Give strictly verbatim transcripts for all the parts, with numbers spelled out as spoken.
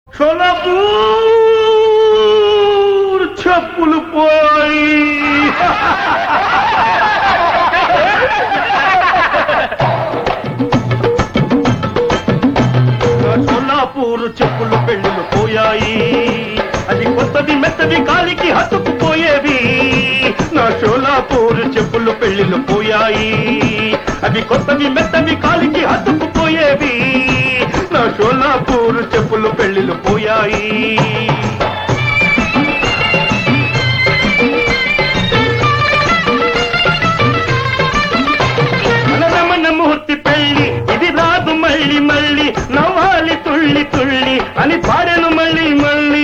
సోలాపూర్ చెప్పులు పోయి సోలాపూర్ చెప్పులు పెళ్ళిళ్ళు పోయాయి. అది కొత్తది మెత్తది కాలికి హత్తుకుపోయేవి. నా సోలాపూర్ చెప్పులు పెళ్ళిళ్ళు పోయాయి. అది కొత్తవి మెత్తవి కాలికి హత్తుకుపోయేవి. నా సోలాపూర్ చెప్పులు పెళ్ళిళ్ళు పోయాయి. మూర్తి పెళ్లి ఇది రాదు మళ్ళీ మళ్ళీ నవ్వాలి తుళ్ళి తుళ్ళి అని పాడెను మళ్ళీ మళ్ళీ.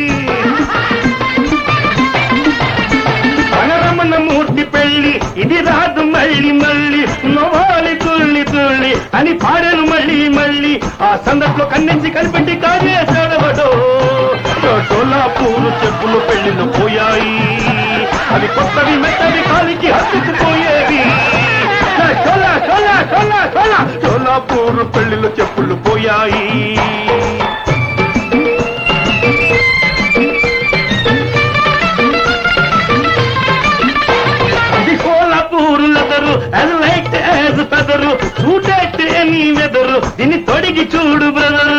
అనరమణ మూర్తి పెళ్లి ఇది రాదు మళ్ళీ మళ్ళీ నవ్వాలి తుళ్ళి తుళ్ళి అని పాడెను మళ్ళీ మళ్ళీ. ఆ సందట్లో కన్నెంచి కనిపెట్టి కాదే చదవడో. సోలాపూర్ చెప్పులు పెళ్లిలు పోయాయి. అవి కొత్తవి మెత్తవి కాలికి హత్తుకుపోయేవి. సోలాపూర్ పెళ్లిలో చెప్పులు పోయాయి. ఇది Solapur leather as light as feather, suit at any weather, దీన్ని తొడిగి చూడు బ్రదర్.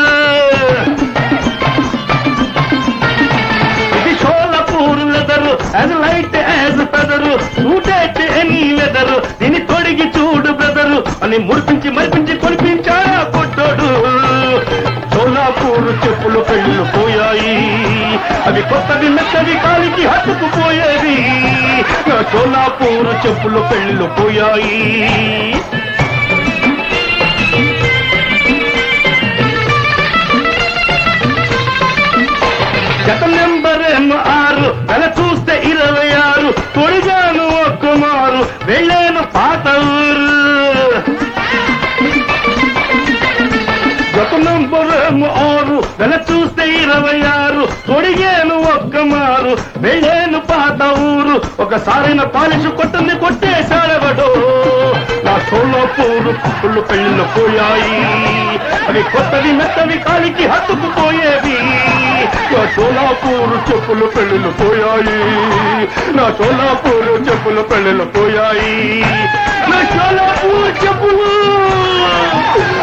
ఇది Solapur leather as light as feather, suit at any weather, దీన్ని తొడిగి చూడు బ్రదరు అని ముడిపించి మరిపించి కొనిపించాడా కొట్టాడు. సోలాపూర్ చెప్పులు పెళ్ళిళ్ళు పోయాయి. అవి కొత్తవి మెత్తవి కాలికి హత్తుకుపోయేవి. నా సోలాపూర్ చెప్పులు పెళ్ళిళ్ళు పోయాయి. గత నెంబర్ ఏమో ఆరు, నెల చూస్తే ఇరవై ఆరు. తొడిగాను ఒక్కమారు, వెళ్ళాను పాత ఊరు. గత నెంబర్ ఏమో ఆరు, నెల చూస్తే ఇరవై ఆరు. తొడిగాను ఒక్కమారు, వెళ్ళాను పాత ఊరు. ఒకసారైన పాలిష్ కొట్టింది కొట్టేశాడవడో. నా సోలాపూర్ చెప్పులు పెళ్ళిళ్ళు పోయాయి. అవి కొత్తవి మెత్తవి కాలికి హత్తుకుపోయేవి. నా సోలాపూర్ చెప్పులు పెళ్ళిళ్ళు పోయాయి. నా సోలాపూర్ చెప్పులు పెళ్ళిళ్ళు పోయాయి. నా సోలాపూర్ చెప్పులు